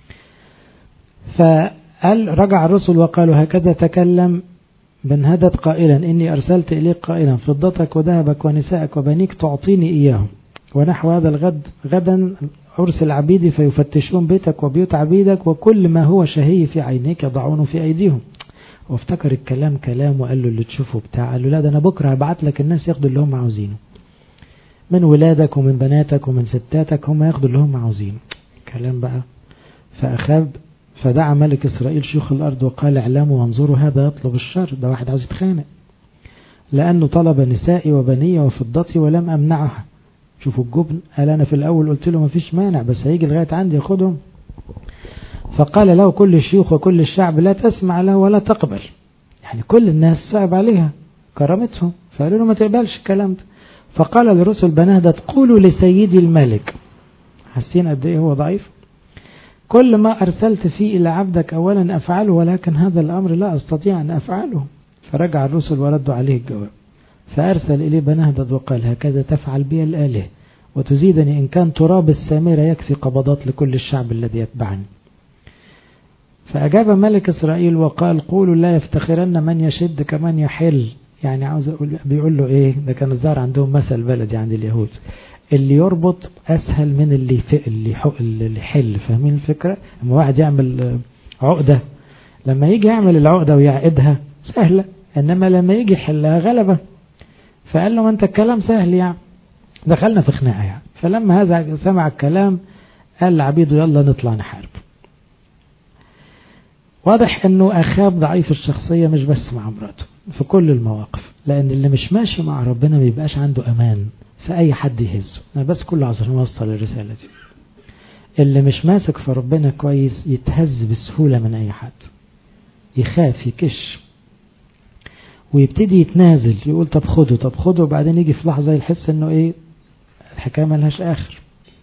فقال رجع الرسل وقالوا هكذا تكلم بنهدد قائلا إني أرسلت إليك قائلا فضتك وذهبك ونسائك وبنيك تعطيني إياهم، ونحو هذا الغد غدا أرسل عبيدي فيفتشون بيتك وبيوت عبيدك وكل ما هو شهي في عينيك يضعونه في أيديهم. وافتكر الكلام كلام وقال له اللي تشوفه بتاع. قال له لا، ده أنا بكرة هبعت لك الناس ياخدوا اللي هم عاوزينه من ولادك ومن بناتك ومن ستاتك، هم ياخدوا اللي هم عاوزينه. كلام بقى. فأخاب فدعا ملك إسرائيل شيوخ الأرض وقال اعلموا وانظروا هذا يطلب الشر، ده واحد عاوز يتخانق، لأنه طلب نسائي وبنية وفضتي ولم أمنعها. شوفوا الجبن، قال أنا في الأول قلت له مفيش مانع بس هيجي لغاية عندي ياخدهم. فقال له كل الشيوخ وكل الشعب لا تسمع له ولا تقبل، يعني كل الناس صعب عليها كرامتهم، فقالوا له ما تقبلش الكلام ده. فقال للرسل بنهدة قولوا لسيدي الملك، حاسين قد ايه هو ضعيف، كل ما أرسلت فيه إلى عبدك أولا أفعله، ولكن هذا الأمر لا أستطيع أن أفعله. فرجع الرسل وردوا عليه الجواب. فأرسل إليه بنهدد وقال هكذا تفعل بي الآله وتزيدني إن كان تراب السامرة يكفي قبضات لكل الشعب الذي يتبعني. فأجاب ملك إسرائيل وقال قولوا لا يفتخرن من يشد كمن يحل. يعني عاوز أقول بيقول له إيه، ده كان الظاهر عندهم مثل بلدي عند اليهود، اللي يربط أسهل من اللي يحل. فاهمين الفكرة؟ لما واحد يعمل عقدة، لما يجي يعمل العقدة ويعقدها سهلة، إنما لما يجي يحلها غلبة. فقال له ما أنت الكلام سهل يعني، دخلنا في خناقة يعني. فلما هذا سمع الكلام قال لعبيده يلا نطلع نحارب. واضح انه اخاب ضعيف الشخصية مش بس مع مراته، في كل المواقف، لان اللي مش ماشي مع ربنا ما بيبقاش عنده امان في اي حد يهزه. انا بس كله عاوز اوصل الرسالة دي، اللي مش ماسك في ربنا كويس يتهز بسهولة من اي حد، يخاف يكش ويبتدي يتنازل، يقول طب خده وبعدين يجي في لحظة يحس انه ايه الحكاية ملهاش اخر.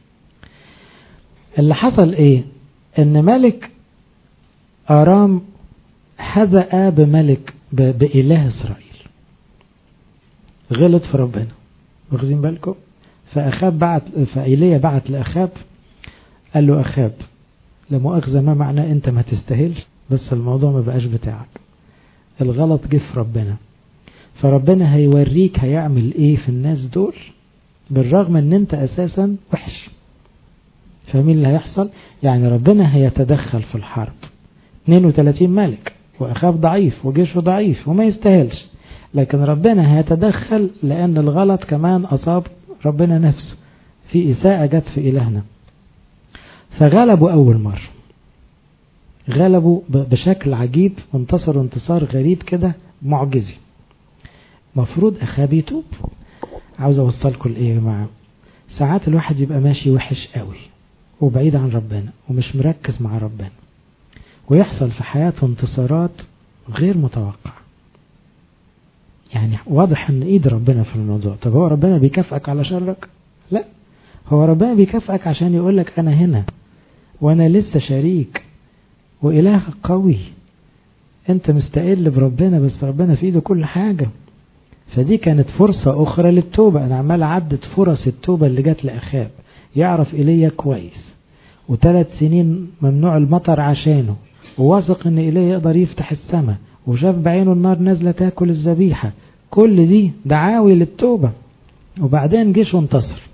اللي حصل ايه، ان ملك أرام هزأ بملك بإله إسرائيل، غلط في ربنا، واخدين بالكم؟ فإيليا بعت لأخاب قال له أخاب لا مؤاخذة ما معناه أنت ما تستاهلش، بس الموضوع ما بقاش بتاعك، الغلط جه في ربنا، فربنا هيوريك هيعمل ايه في الناس دول بالرغم ان انت اساسا وحش. فاهمين اللي هيحصل؟ يعني ربنا هيتدخل في الحرب، 32 ملك وأخاب ضعيف وجيشه ضعيف وما يستاهلش، لكن ربنا هيتدخل لأن الغلط كمان أصاب ربنا نفسه، في إساءة جت في إلهنا. فغلبوا أول مرة، غلبوا بشكل عجيب وانتصروا انتصار غريب كده معجزي. مفروض أخاب يتوب. عاوز أوصلكم لإيه يا جماعة؟ ساعات الواحد يبقى ماشي وحش قوي وبعيد عن ربنا ومش مركز مع ربنا، ويحصل في حياته انتصارات غير متوقع. يعني واضح ان ايد ربنا في الموضوع. طب هو ربنا بيكافئك على شرك؟ لا، هو ربنا بيكافئك عشان يقولك انا هنا وانا لسه شريك وإله قوي، انت مستقل بربنا بس ربنا في ايده كل حاجة. فدي كانت فرصة اخرى للتوبة. انا عمال عدت فرص التوبة اللي جات لأخاب، يعرف إيليا كويس و3 سنين ممنوع المطر عشانه، وواثق ان إيليا يقدر يفتح السماء، وشاف بعينه النار نازلة تاكل الذبيحة. كل دي دعاوي للتوبة، وبعدين جيش وانتصر.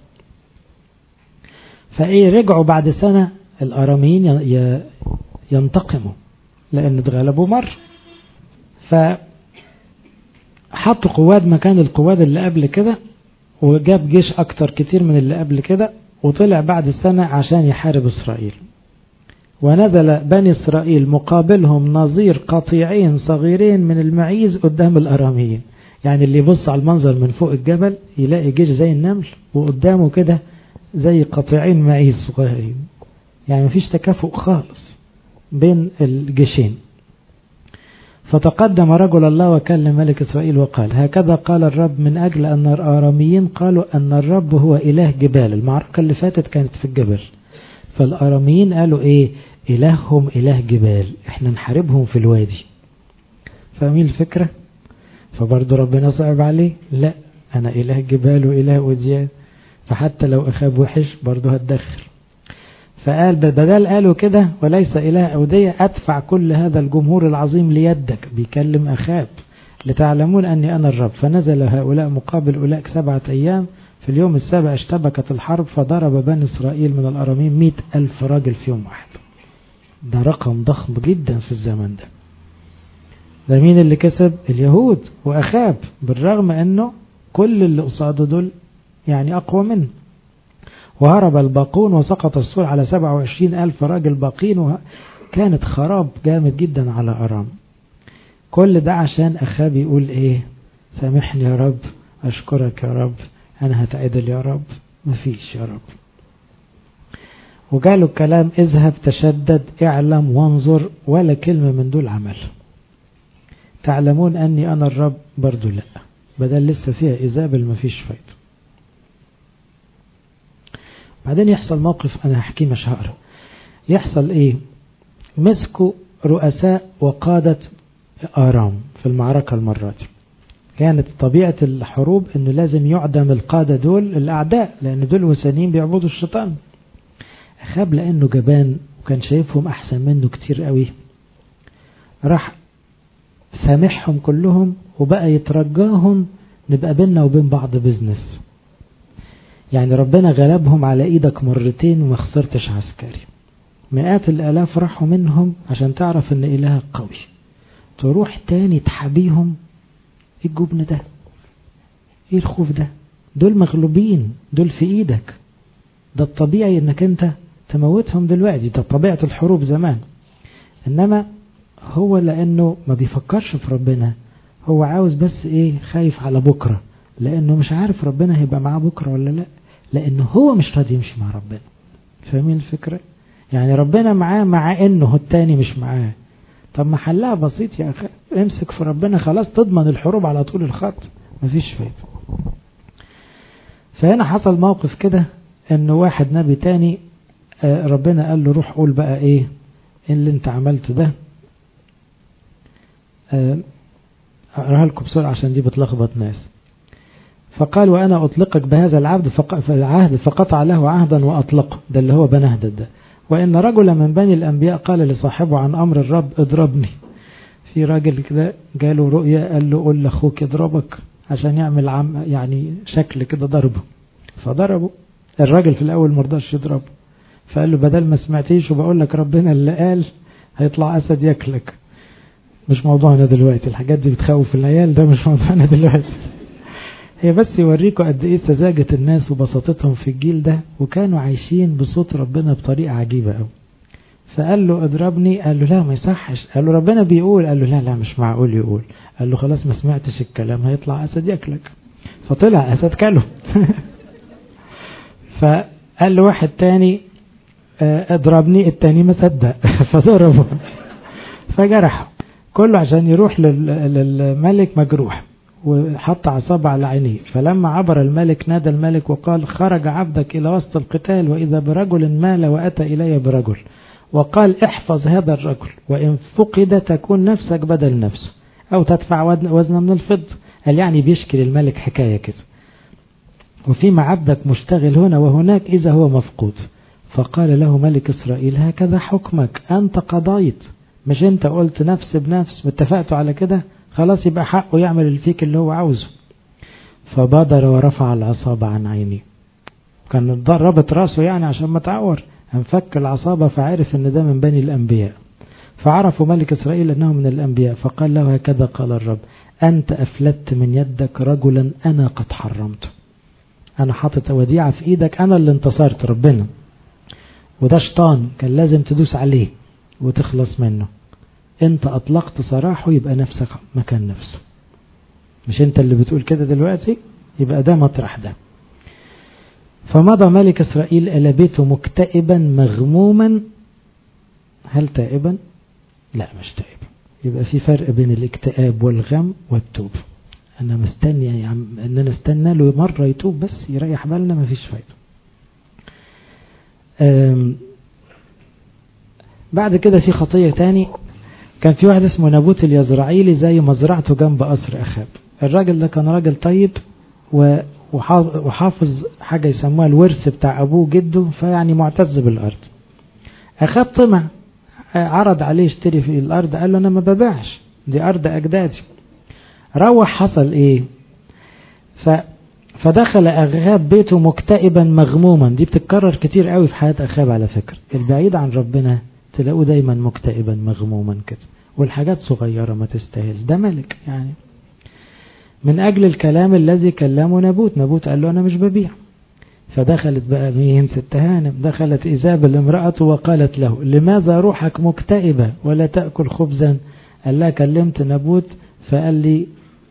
فايه رجعوا بعد سنة الأراميين ينتقموا لأن اتغلبوا مرة، فحطوا قواد مكان القواد اللي قبل كده، وجاب جيش أكتر كتير من اللي قبل كده، وطلع بعد السنة عشان يحارب إسرائيل. ونزل بني إسرائيل مقابلهم نظير قطيعين صغيرين من المعيز قدام الأراميين. يعني اللي يبص على المنظر من فوق الجبل يلاقي جيش زي النمل وقدامه كده زي قطيعين معيز صغيرين، يعني مفيش تكافؤ خالص بين الجيشين. فتقدم رجل الله وكلم ملك إسرائيل وقال هكذا قال الرب من أجل أن الآراميين قالوا أن الرب هو إله جبال. المعركة اللي فاتت كانت في الجبل، فالآراميين قالوا إيه؟ إلههم إله جبال، إحنا نحاربهم في الوادي. فاهمين الفكرة؟ فبرضه ربنا صعب عليه، لا أنا إله جبال وإله وديان، فحتى لو أخاب وحش برضه هتدخل. فقال بدل قالوا كده وليس إله أودية أدفع كل هذا الجمهور العظيم ليدك، بيكلم أخاب لتعلمون أني أنا الرب. فنزل هؤلاء مقابل أولئك 7 أيام، في اليوم السابع اشتبكت الحرب، فضرب بني إسرائيل من الأراميين 100,000 راجل في يوم واحد. ده رقم ضخم جدا في الزمن ده. ده مين اللي كسب؟ اليهود وأخاب، بالرغم أنه كل اللي قصاده دول يعني أقوى منه. وهرب الباقون وسقط السور على 27,000 راجل باقين كانت خراب جامد جدا على أرام. كل ده عشان أخاب يقول إيه؟ سامحني يا رب، أشكرك يا رب، أنا هتعدل يا رب. مفيش يا رب. وقالوا الكلام اذهب تشدد اعلم وانظر، ولا كلمة من دول عمل. تعلمون أني أنا الرب، برضو لا، بدل لسه فيها إيزابل مفيش فايدة. بعدين يحصل موقف أنا هحكيه مش هقرا. يحصل إيه؟ مسكوا رؤساء وقادة آرام في المعركة المرة دي. كانت طبيعة الحروب أنه لازم يعدم القادة دول الأعداء، لأن دول وثنيين بيعبدوا الشيطان. أخاب لأنه جبان وكان شايفهم أحسن منه كتير قوي، راح سامحهم كلهم وبقى يترجاهم نبقى بيننا وبين بعض بيزنس. يعني ربنا غلبهم على ايدك مرتين وما خسرتش عسكري. مئات الآلاف راحوا منهم عشان تعرف ان إله قوي. تروح تاني تحبيهم، ايه الجبن ده؟ ايه الخوف ده؟ دول مغلوبين، دول في ايدك. ده الطبيعي انك انت تموتهم دلوقتي، ده طبيعة الحروب زمان. انما هو لانه ما بيفكرش في ربنا، هو عاوز بس ايه؟ خايف على بكرة، لانه مش عارف ربنا هيبقى معاه بكرة ولا لا، لانه هو مش راضي يمشي مع ربنا. فاهمين الفكرة؟ يعني ربنا معاه مع انه التاني مش معاه. طب ما حلها بسيط يا اخي، امسك في ربنا خلاص، تضمن الحروب على طول الخط، مفيش فايدة. فهنا حصل موقف كده، انه واحد نبي تاني ربنا قال له روح قول بقى ايه اللي انت عملته ده. اقراها لكم بسرعة عشان دي بتلخبط ناس. فقال وأنا أطلقك بهذا العبد فقطع له عهدا وأطلقه، ده اللي هو بنهدد ده. وإن رجلا من بني الأنبياء قال لصاحبه عن أمر الرب اضربني. في راجل كده جاله رؤية قال له قول لأخوك يضربك عشان يعمل يعني شكل كده ضربه. فضربه. الراجل في الأول مرضاش يضربه، فقال له بدل ما سمعتيش وبقول لك ربنا اللي قال هيطلع أسد ياكلك. مش موضوعنا دلوقتي، الحاجات دي بتخوف العيال، ده مش موضوعنا دلوقتي. هي بس يوريكم قد ايه سذاجة الناس وبساطتهم في الجيل ده، وكانوا عايشين بصوت ربنا بطريقة عجيبة قوي. فقال له اضربني، قال له لا ما يصحش. قال له ربنا بيقول، قال له لا مش معقول يقول. قال له خلاص ما سمعتش الكلام، هيطلع أسد ياكلك. فطلع أسد كله. فقال له واحد تاني اضربني، التاني ما صدق فضربه فجرحه كله عشان يروح للملك مجروح، وحط عصابة على عينيه. فلما عبر الملك نادى الملك وقال خرج عبدك إلى وسط القتال، وإذا برجل مال وأتى إلي برجل، وقال احفظ هذا الرجل، وإن فقد تكون نفسك بدل نفسه، أو تدفع وزنا من الفضة. قال يعني بيشكي للملك حكاية كده، وفيما عبدك مشتغل هنا وهناك إذا هو مفقود. فقال له ملك إسرائيل هكذا حكمك، أنت قضيت، مش أنت قلت نفس بنفس، متفقتوا على كده، خلاص يبقى حقه يعمل الفيك اللي هو عاوزه. فبادر ورفع العصابة عن عينيه. كان ضربت راسه يعني عشان ما تعور، انفك العصابة فعرف ان ده من بني الأنبياء. فعرفوا ملك إسرائيل أنه من الأنبياء. فقال له هكذا قال الرب، أنت أفلت من يدك رجلا أنا قد حرمته. أنا حاطط وديعة في إيدك، أنا اللي انتصرت ربنا، وده شيطان كان لازم تدوس عليه وتخلص منه. انت اطلقت سراحه، يبقى نفسك مكان نفسه، مش انت اللي بتقول كده دلوقتي، يبقى ده مطرح ده. فمضى ملك إسرائيل إلى بيته مكتئبا مغموما. هل تائبا؟ لا مش تائبا. يبقى في فرق بين الاكتئاب والغم والتوب. انا مستني يا عم ان انا استنى له مرة يتوب بس يريح بالنا، مفيش فايدة. بعد كده في خطية تاني. كان في واحد اسمه نابوت اليزرعيلي زي مزرعته جنب قصر أخاب. الراجل ده كان راجل طيب وحافظ حاجة يسموها الورث بتاع أبوه جده، فيعني معتز بالأرض. أخاب طمع، عرض عليه يشتري في الأرض، قال له أنا ما ببيعش، دي أرض أجدادي. روح حصل إيه؟ فدخل أخاب بيته مكتئبا مغموما. دي بتتكرر كتير قوي في حياة أخاب على فكرة. البعيد عن ربنا تلاقوه دايما مكتئبا مغموما كده، والحاجات صغيرة ما تستاهل. ده ملك يعني. من أجل الكلام الذي كلمه نابوت قال له أنا مش ببيع. فدخلت بقى مين؟ ست هانم. دخلت إيزابل امرأته وقالت له لماذا روحك مكتئبة ولا تأكل خبزا؟ قال لها كلمت نابوت فقال لي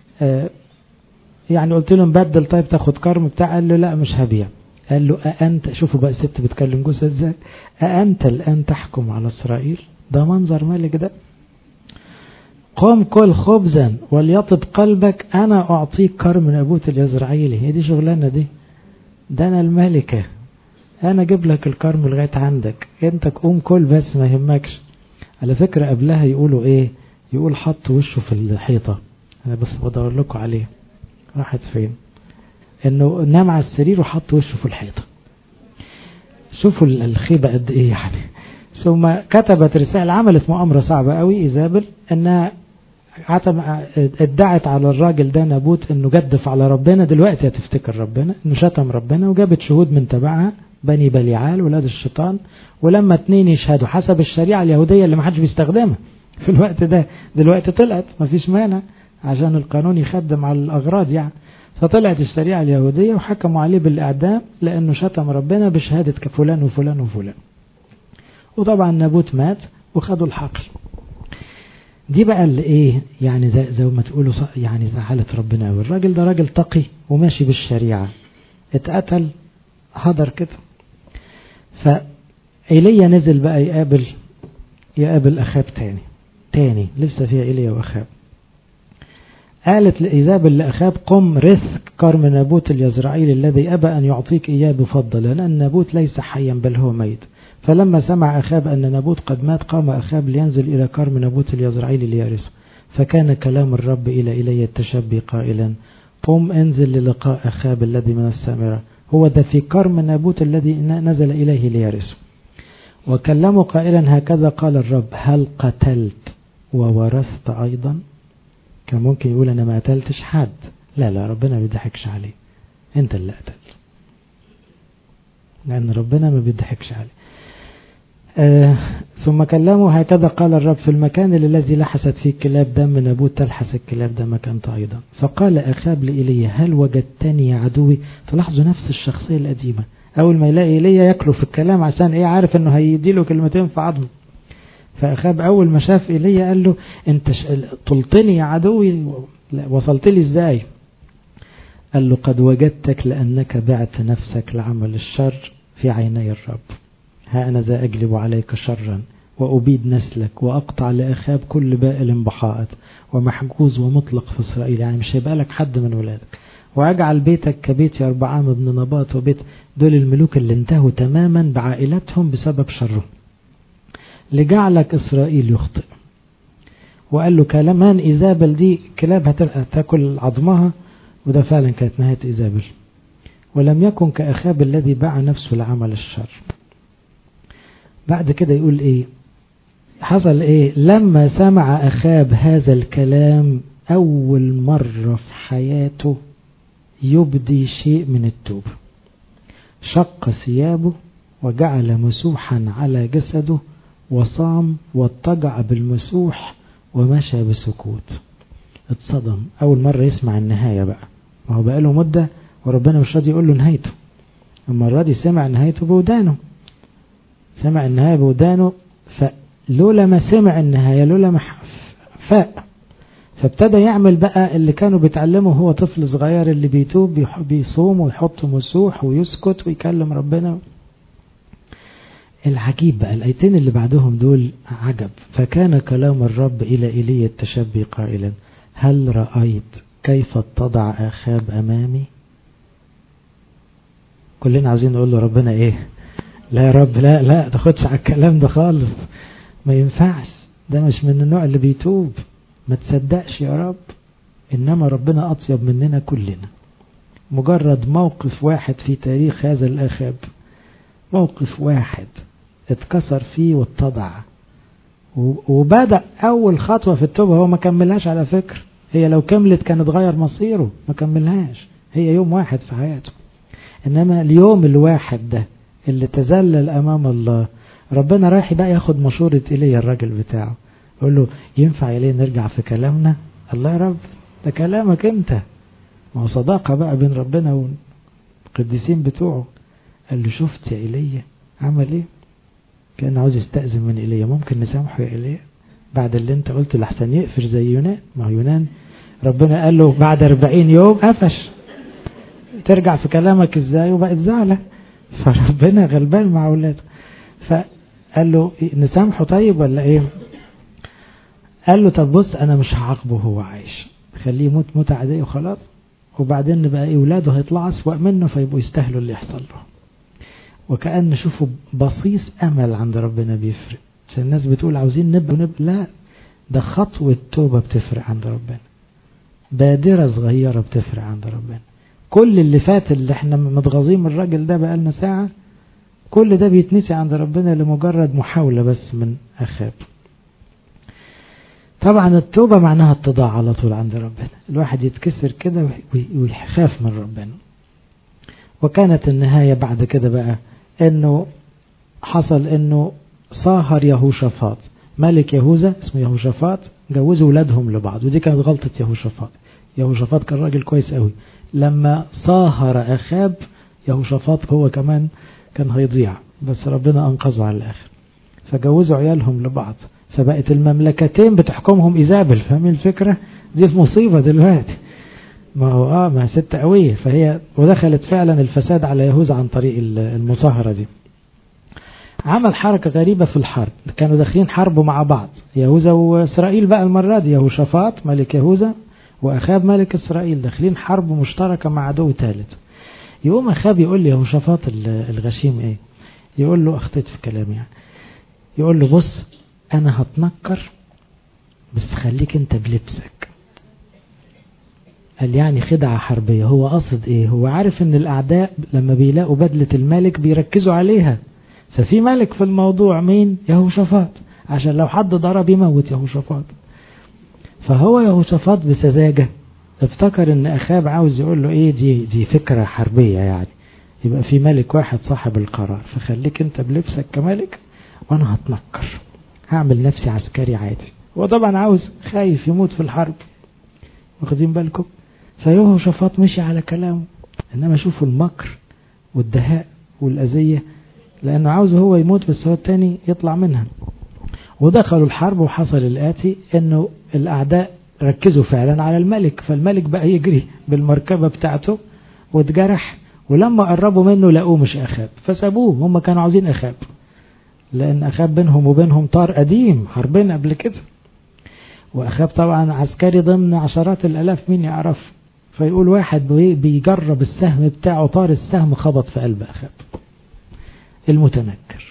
يعني قلت له نبدل طيب تاخد كرم بتاع. قال له لا مش هبيع. قال له أأنت، شوفوا بقى الست بتكلم جوزها ازاي، أأنت الآن تحكم على إسرائيل؟ ده منظر ملك ده. قم كل خبزا وليطب قلبك، أنا أعطيك كرم نابوت اليزرعيلي. هي دي شغلانة دي؟ ده أنا الملكة، أنا أجيب لك الكرم لغاية عندك، أنت قوم كل بس ما يهمكش. على فكرة قبلها يقولوا إيه؟ يقول حط وشه في الحيطة. أنا بس بدور لكم عليه، راحت فين؟ إنه نام على السرير وحط وشه في الحيطة. شوفوا الخيبة قد إيه يعني. ثم كتبت رسالة، عملت مؤامرة صعبة قوي إيزابل، إنها ادعت على الراجل ده نابوت إنه جدف على ربنا. دلوقتي هتفتكر ربنا إنه شتم ربنا، وجابت شهود من تبعها بني بليعال ولاد الشيطان. ولما 2 يشهدوا حسب الشريعة اليهودية اللي ما حدش بيستخدمها في الوقت ده، دلوقتي طلعت ما فيش مانع عشان القانون يخدم على الأغراض يعني. فطلعت الشريعة اليهودية وحكموا عليه بالإعدام لأنه شتم ربنا بشهادة فلان وفلان وفلان. وطبعا نابوت مات وخدوا الحقل. دي بقى اللي ايه يعني زي ما تقولوا يعني زعلت ربنا. والراجل ده راجل تقي وماشي بالشريعة، اتقتل هدر كده. فإيليا نزل بقى يقابل أخاب تاني لسه فيها إيليا وأخاب. قالت لإيزابل لأخاب قم رث كرم نابوت اليزرعيلي الذي أبى أن يعطيك إياه بفضل، لأن نابوت ليس حيا بل هو ميت. فلما سمع أخاب أن نابوت قد مات قام أخاب لينزل إلى كرم نابوت اليزرعيلي ليرثه. فكان كلام الرب إلى إيليا التشبي قائلا قم انزل للقاء أخاب الذي من السامرة، هو ذا في كرم نابوت الذي نزل إليه ليرثه. وكلمه قائلا هكذا قال الرب هل قتلت وورثت أيضا؟ كان ممكن يقول أنا ما قتلتش حد. لا ربنا ما بيضحكش عليه، أنت اللي قتلت، لأن ربنا ما بيضحكش عليه. ثم كلمه هكذا قال الرب في المكان الذي لحست فيه كلاب دم نابوت تلحس الكلاب دمك أنت أيضا. فقال أخاب لإيليا هل وجدتني يا عدوي؟ تلاحظوا نفس الشخصية القديمة، أول ما يلاقي إيليا ياكله في الكلام عشان إيه؟ عارف إنه هيديله كلمتين في عظمه. فأخاب أول ما شاف إيليا قال له أنت طلتني يا عدوي، وصلت لي إزاي؟ قال له قد وجدتك لأنك بعت نفسك لعمل الشر في عيني الرب. ها أنا ذا أجلب عليك شرا وأبيد نسلك وأقطع لأخاب كل بائل بحائط ومحجوز ومطلق في إسرائيل. يعني مش هيبقى لك حد من ولادك. وأجعل بيتك كبيت يربعام بن نباط وبيت، دول الملوك اللي انتهوا تماما بعائلتهم بسبب شرهم، لجعلك إسرائيل يخطئ. وقال له كلمان إيزابل دي كلاب هتاكل عظمها، وده فعلا كانت نهاية إيزابل. ولم يكن كأخاب الذي باع نفسه لعمل الشر. بعد كده يقول ايه حصل ايه؟ لما سمع أخاب هذا الكلام أول مرة في حياته يبدي شيء من التوبة، شق ثيابه وجعل مسوحا على جسده وصام واضطجع بالمسوح ومشى بسكوت. اتصدم أول مرة يسمع النهاية بقى، ما هو بقى له مدة وربنا مش راضي يقول له نهايته. المرة دي سمع نهايته بودانه، سمع النهاية بودانه. فلولا ما سمع النهاية، لولا ما فاق، فابتدى يعمل بقى اللي كانوا بيتعلموا هو طفل صغير اللي بيتوب، بيصوم ويحط مسوح ويسكت ويكلم ربنا. العجيب بقى الآيتين اللي بعدهم دول عجب. فكان كلام الرب إلى إيليا التشبي قائلا هل رأيت كيف اتضع أخاب أمامي؟ كلنا عايزين نقول له ربنا ايه؟ لا يا رب، لا تاخدش على الكلام ده خالص، ما ينفعش، ده مش من النوع اللي بيتوب، ما تصدقش يا رب. إنما ربنا أطيب مننا كلنا. مجرد موقف واحد في تاريخ هذا الأخاب، موقف واحد اتكسر فيه واتضع، وبدأ أول خطوة في التوبة. هو ما كملهاش على فكرة، هي لو كملت كان اتغير مصيره، ما كملهاش، هي يوم واحد في حياته. إنما اليوم الواحد ده اللي تذلل أمام الله، ربنا رايح بقى ياخد مشورة إليه الراجل بتاعه، يقول له ينفع إليه نرجع في كلامنا؟ الله يا رب، ده كلامك انت، ما هو صداقة بقى بين ربنا والقديسين بتوعه. قال له شفت يا إيليا عمل ايه؟ كان عاوز يستأذن من إيليا، ممكن نسامحه يا إيليا بعد اللي انت قلته لحسن يقفش زي يونان؟ ما هو يونان ربنا قال له بعد 40 يوم قفش، ترجع في كلامك ازاي؟ وبقت زعلة. فربنا غلبان مع اولاده، فقال له نسامحه طيب ولا ايه؟ قال له طب بص انا مش هعاقبه هو عايش، خليه يموت موت عادية وخلاص، وبعدين نبقى ايه ولاده هيطلعوا اسوأ منه فيبقوا يستاهلوا اللي يحصل له. وكأن شوفوا بصيص امل عند ربنا بيفرق. عشان الناس بتقول عاوزين نبقى لا، ده خطوة توبة بتفرق عند ربنا، بادرة صغيرة بتفرق عند ربنا. كل اللي فات اللي احنا متغاظين من الراجل ده بقالنا ساعة، كل ده بيتنسي عند ربنا لمجرد محاولة بس من أخاب. طبعا التوبة معناها اتضاع على طول عند ربنا، الواحد يتكسر كده ويخاف من ربنا. وكانت النهاية بعد كده بقى انه حصل انه صاهر يهوشافاط ملك يهوذا اسمه يهوشافاط، جوزوا ولادهم لبعض، ودي كانت غلطة يهوشافاط. يهوشافاط كان راجل كويس قوي، لما صاهر أخاب يهوشافاط هو كمان كان هيضيع، بس ربنا أنقذه على الآخر. فجوزوا عيالهم لبعض، فبقت المملكتين بتحكمهم إيزابل. فاهمين الفكرة؟ دي المصيبة دلوقتي. ما هو ما ست قوية، فهي ودخلت فعلا الفساد على يهوذا عن طريق المصاهرة دي. عمل حركة غريبة في الحرب، كانوا داخلين حرب مع بعض يهوذا وإسرائيل بقى المرة دي، يهوشافاط ملك يهوذا وأخاب ملك إسرائيل داخلين حرب مشتركة مع عدو ثالث. يقوم أخاب يقول لي يهوشافاط الغشيم ايه، يقول له اخطيت في كلامي يعني، يقول له بص انا هتنكر بس خليك انت بلبسك. قال يعني خدعة حربية. هو قصد ايه؟ هو عارف ان الاعداء لما بيلاقوا بدلة الملك بيركزوا عليها، ففي ملك في الموضوع مين؟ يهوشافاط، عشان لو حد ضرب يموت يهوشافاط. فهو يهوشافاط بسذاجة افتكر ان اخاب عاوز يقول له ايه، دي فكرة حربية يعني، يبقى في ملك واحد صاحب القرار، فخليك انت بلبسك كملك وانا هتنكر، هعمل نفسي عسكري عادي. وطبعا عاوز خايف يموت في الحرب، واخدين بالكم؟ فيهوشافاط مشي على كلامه. انما شوفوا المكر والدهاء والأذية، لانه عاوز هو يموت بس هو التاني يطلع منها. ودخلوا الحرب وحصل الآتي انه الاعداء ركزوا فعلا على الملك، فالملك بقى يجري بالمركبة بتاعته واتجرح، ولما قربوا منه لقوه مش أخاب فسابوه. هم كانوا عاوزين أخاب، لأن أخاب بينهم وبينهم طار قديم، حربين قبل كده، وأخاب طبعا عسكري ضمن عشرات الألاف مين يعرف. فيقول واحد بيجرب السهم بتاعه، طار السهم خبط في قلب أخاب المتنكر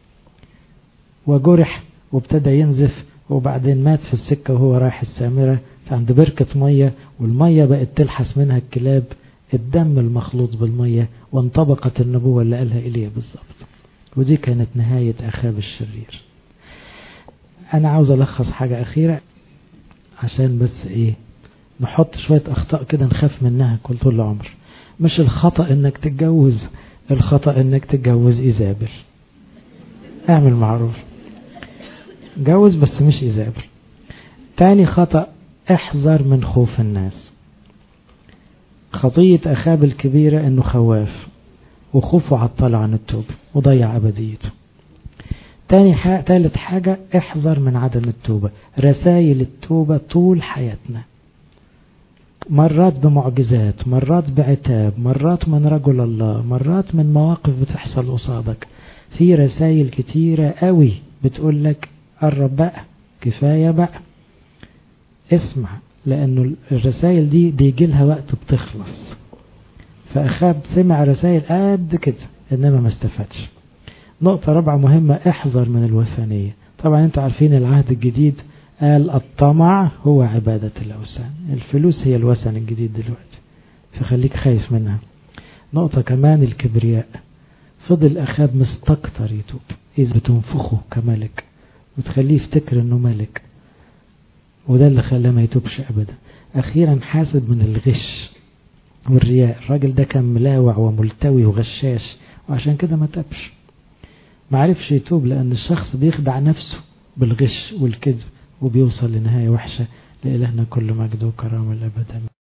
وجرح وابتدى ينزف، وبعدين مات في السكة وهو رايح السامرة عند بركة مية، والمية بقت تلحس منها الكلاب، الدم المخلوط بالمية، وانطبقت النبوة اللي قالها إليه بالضبط. ودي كانت نهاية أخاب الشرير. أنا عاوز ألخص حاجة أخيرة عشان بس إيه نحط شوية أخطاء كده نخاف منها كل طول العمر. مش الخطأ إنك تتجوز، الخطأ إنك تتجوز إيزابل. اعمل معروف، جوز بس مش إيزابل. تاني خطأ، احذر من خوف الناس. خطية أخاب الكبيرة إنه خواف، وخوفه عطله عن التوبة وضيع أبديته. تالت حاجة، احذر من عدم التوبة. رسائل التوبة طول حياتنا، مرات بمعجزات، مرات بعتاب، مرات من رجل الله، مرات من مواقف بتحصل قصادك. في رسائل كتيرة قوي بتقول لك قرب بقى، كفاية بقى، اسمع، لأنه الرسائل دي بيجي لها وقت بتخلص. فأخاب سمع رسائل قد كده إنما ما استفادش. نقطة رابعة مهمة، احذر من الوثنية. طبعا انتوا عارفين العهد الجديد قال الطمع هو عبادة الأوثان، الفلوس هي الوثن الجديد دلوقتي، فخليك خايف منها. نقطة كمان الكبرياء. فضل أخاب مستكتر يتوب، إذ بتنفخه كملك وتخليه يفتكر انه ملك، وده اللي خلاه ما يتوبش ابدا. اخيرا حاسب من الغش والرياء. الراجل ده كان ملاوع وملتوي وغشاش، وعشان كده ما تابش، ما عرفش يتوب، لان الشخص بيخدع نفسه بالغش والكذب وبيوصل لنهاية وحشة. لإلهنا كل مجد وكرامة الأبد.